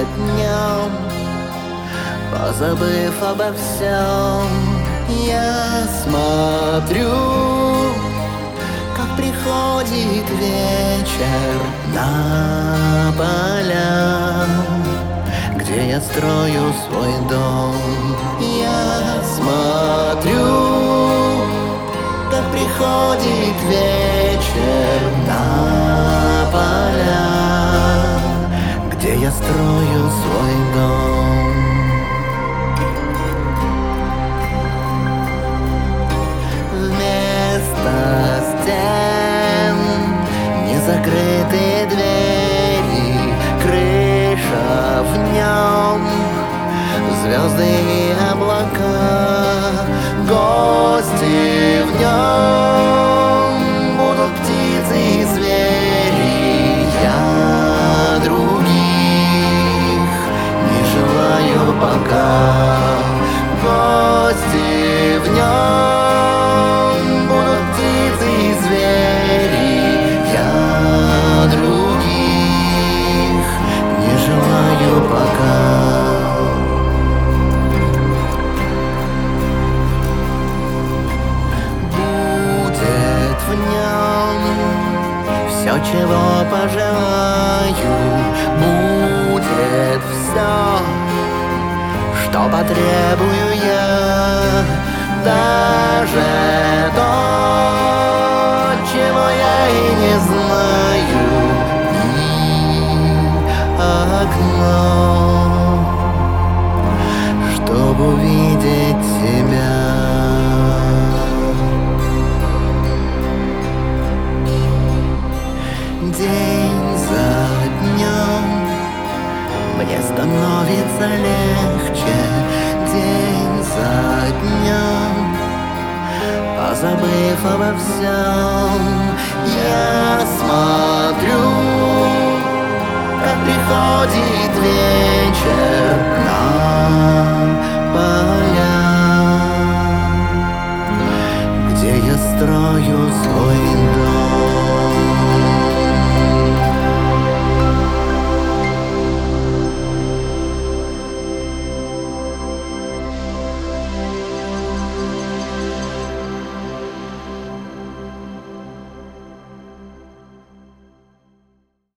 днем, позабыв обо всем, я смотрю, как приходит вечер на поля, где я строю свой дом. Я смотрю, как приходит вечер на поля, где я строю свой дом. Вместо стен незакрытые двери, крыша в нем, звезды и облака, гости в нем будут птицы и звери. Я других не желаю пока. Гости в нем будут птицы и звери. Я других не желаю пока. Все, чего пожелаю, будет все, что потребую я, даже то, чего я и не знаю. И окно, чтобы увидеть тебя. День за днем мне становится легче. День за днем, позабыв обо всем, я смотрю, как приходит вечер на поля, где я строю свой